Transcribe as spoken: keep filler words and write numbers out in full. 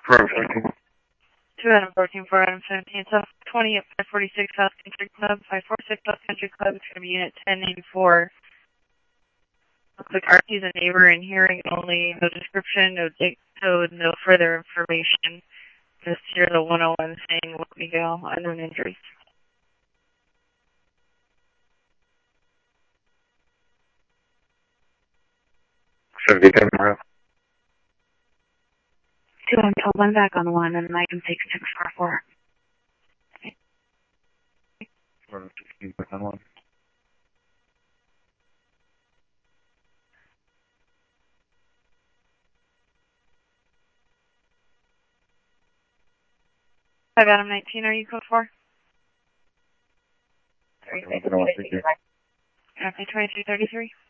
For Adam fourteen. two Adam fourteen, four Adam seventeen, South twenty at five forty-six South Country Club, five forty-six South Country Club, it's going to be unit ten eighty-four. Looks like Archie's a neighbor and hearing only, no description, no date code, no further information. Just hear the one oh one saying, let me go, unknown injuries. seventy-ten more. two I'm told I'm back on one and I can take six four four. sixteen back on one. five Adam nineteen, are you code four? twenty-three thirty-three. Copy twenty-three thirty-three.